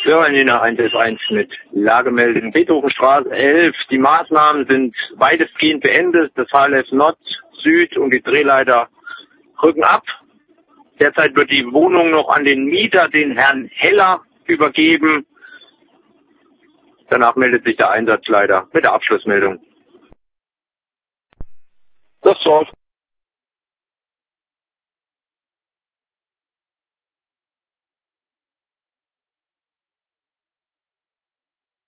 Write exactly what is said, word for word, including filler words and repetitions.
Sörenlinie eins elf eins mit Lagemeldung Beethovenstraße elf. Die Maßnahmen sind weitestgehend beendet. Das H L F Nord, Süd und die Drehleiter rücken ab. Derzeit wird die Wohnung noch an den Mieter, den Herrn Heller, übergeben. Danach meldet sich der Einsatzleiter mit der Abschlussmeldung. Das war's.